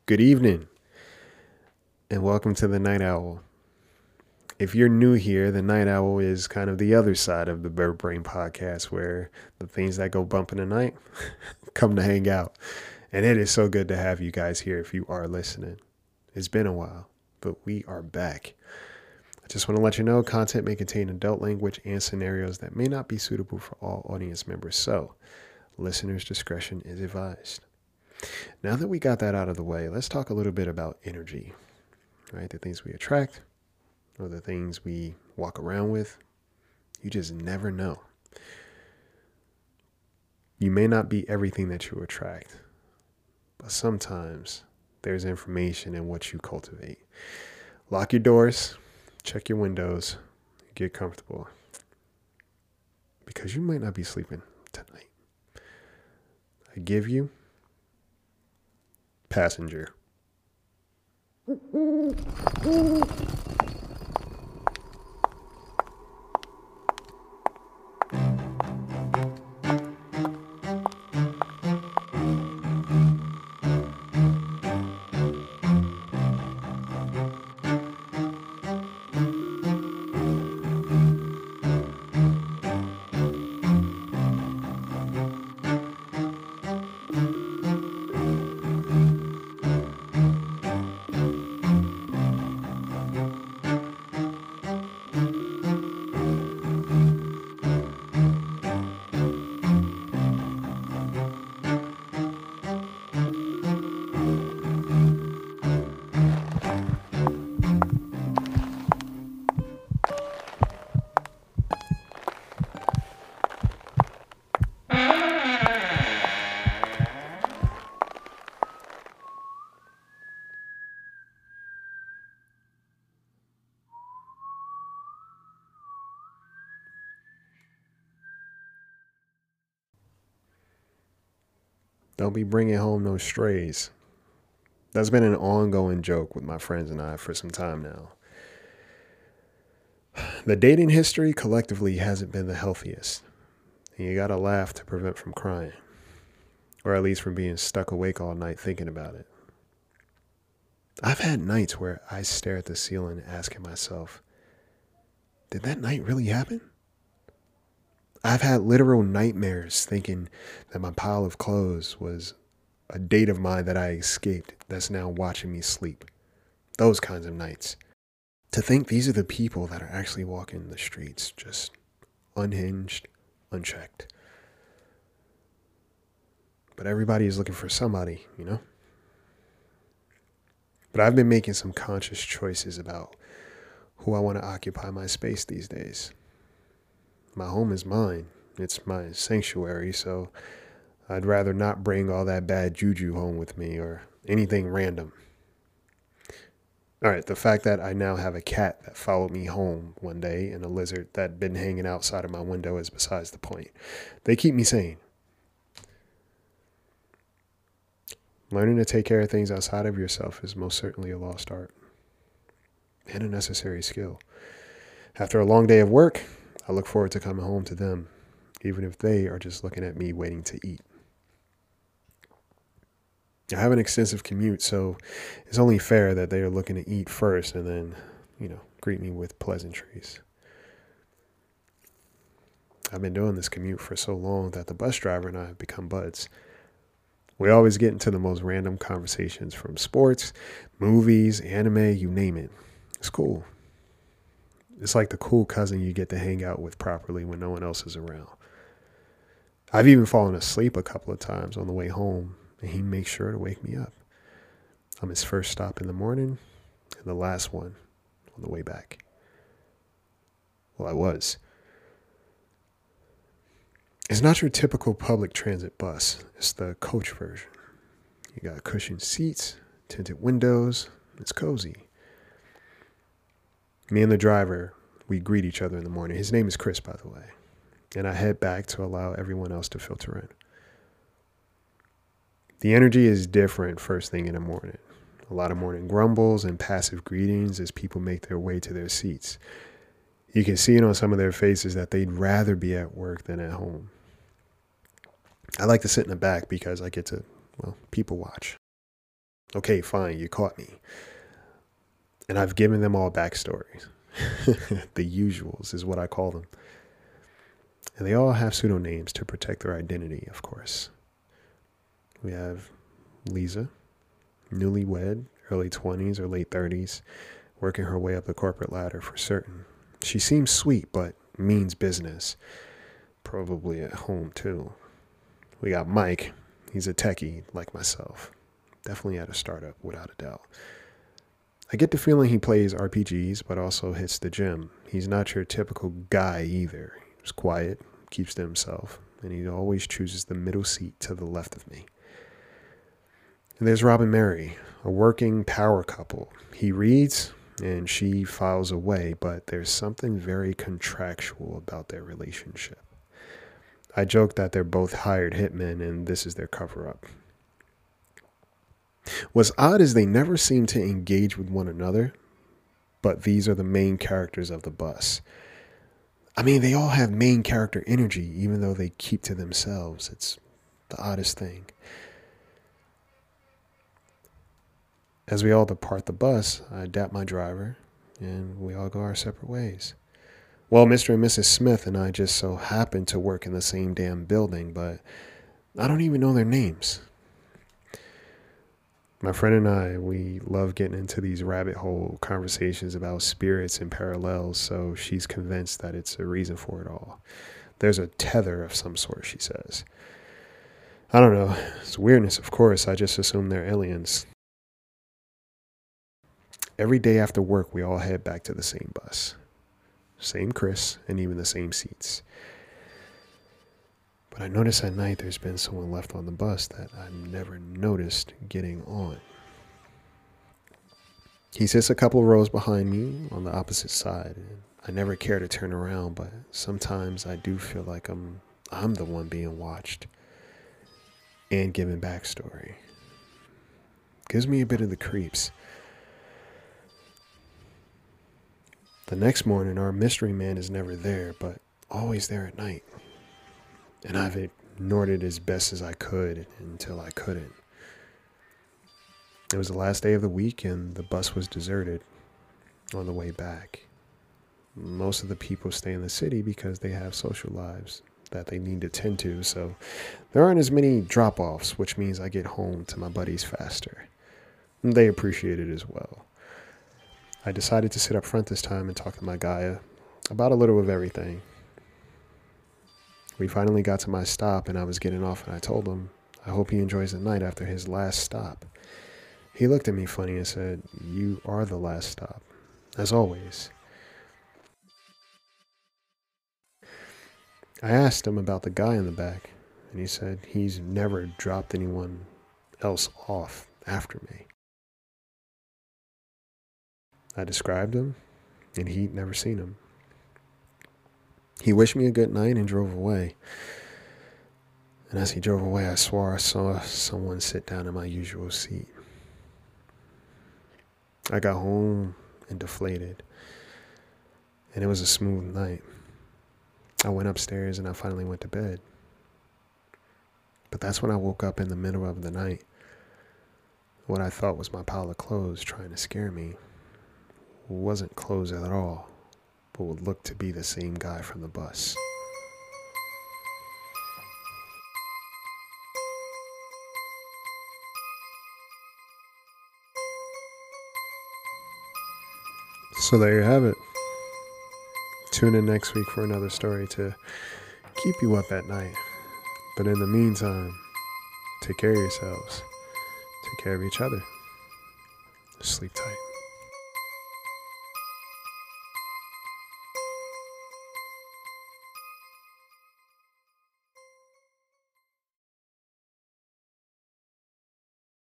Good evening, and welcome to the Night Owl. If you're new here, the Night Owl is kind of the other side of the Bird Brain podcast where the things that go bump in the night come to hang out. And it is so good to have you guys here if you are listening. It's been a while, but we are back. I just want to let you know content may contain adult language and scenarios that may not be suitable for all audience members, so listeners' discretion is advised. Now that we got that out of the way, let's talk a little bit about energy, right? The things we attract or the things we walk around with. You just never know. You may not be everything that you attract, but sometimes there's information in what you cultivate. Lock your doors, check your windows, get comfortable, because you might not be sleeping tonight. I give you passenger. Don't be bringing home no strays. That's been an ongoing joke with my friends and I for some time now. The dating history collectively hasn't been the healthiest. And you gotta laugh to prevent from crying. Or at least from being stuck awake all night thinking about it. I've had nights where I stare at the ceiling asking myself, did that night really happen? I've had literal nightmares thinking that my pile of clothes was a date of mine that I escaped that's now watching me sleep. Those kinds of nights. To think these are the people that are actually walking the streets, just unhinged, unchecked. But everybody is looking for somebody, you know? But I've been making some conscious choices about who I want to occupy my space these days. My home is mine. It's my sanctuary, so I'd rather not bring all that bad juju home with me or anything random. All right, the fact that I now have a cat that followed me home one day and a lizard that been hanging outside of my window is besides the point. They keep me sane. Learning to take care of things outside of yourself is most certainly a lost art and a necessary skill. After a long day of work, I look forward to coming home to them, even if they are just looking at me waiting to eat. I have an extensive commute, so it's only fair that they are looking to eat first and then, greet me with pleasantries. I've been doing this commute for so long that the bus driver and I have become buds. We always get into the most random conversations from sports, movies, anime, you name it. It's cool. It's like the cool cousin you get to hang out with properly when no one else is around. I've even fallen asleep a couple of times on the way home, and he makes sure to wake me up. I'm his first stop in the morning and the last one on the way back. Well, I was. It's not your typical public transit bus. It's the coach version. You got cushioned seats, tinted windows. It's cozy. Me and the driver, we greet each other in the morning. His name is Chris, by the way. And I head back to allow everyone else to filter in. The energy is different first thing in the morning. A lot of morning grumbles and passive greetings as people make their way to their seats. You can see it on some of their faces that they'd rather be at work than at home. I like to sit in the back because I get to, people watch. Okay, fine, you caught me. And I've given them all backstories. The usuals is what I call them. And they all have pseudonames to protect their identity, of course. We have Lisa, newlywed, early 20s or late 30s, working her way up the corporate ladder for certain. She seems sweet, but means business. Probably at home, too. We got Mike. He's a techie, like myself. Definitely at a startup, without a doubt. I get the feeling he plays RPGs, but also hits the gym. He's not your typical guy either. He's quiet, keeps to himself, and he always chooses the middle seat to the left of me. And there's Rob and Mary, a working power couple. He reads, and she files away, but there's something very contractual about their relationship. I joke that they're both hired hitmen, and this is their cover-up. What's odd is they never seem to engage with one another, but these are the main characters of the bus. I mean, they all have main character energy, even though they keep to themselves. It's the oddest thing. As we all depart the bus, I dap my driver, and we all go our separate ways. Well, Mr. and Mrs. Smith and I just so happen to work in the same damn building, but I don't even know their names. My friend and I, we love getting into these rabbit hole conversations about spirits and parallels, so she's convinced that it's a reason for it all. There's a tether of some sort, she says. I don't know. It's weirdness, of course. I just assume they're aliens. Every day after work, we all head back to the same bus. Same Chris, and even the same seats. But I notice at night there's been someone left on the bus that I've never noticed getting on. He sits a couple rows behind me on the opposite side. And I never care to turn around, but sometimes I do feel like I'm the one being watched and given backstory. Gives me a bit of the creeps. The next morning, our mystery man is never there, but always there at night. And I've ignored it as best as I could until I couldn't. It was the last day of the week and the bus was deserted on the way back. Most of the people stay in the city because they have social lives that they need to tend to, so there aren't as many drop-offs, which means I get home to my buddies faster. And they appreciate it as well. I decided to sit up front this time and talk to my guy about a little of everything. We finally got to my stop and I was getting off and I told him I hope he enjoys the night after his last stop. He looked at me funny and said, "You are the last stop, as always." I asked him about the guy in the back and he said he's never dropped anyone else off after me. I described him and he'd never seen him. He wished me a good night and drove away. And as he drove away, I swore I saw someone sit down in my usual seat. I got home and deflated. And it was a smooth night. I went upstairs and I finally went to bed. But that's when I woke up in the middle of the night. What I thought was my pile of clothes trying to scare me wasn't clothes at all, but would look to be the same guy from the bus. So there you have it. Tune in next week for another story to keep you up at night. But in the meantime, take care of yourselves. Take care of each other. Sleep tight.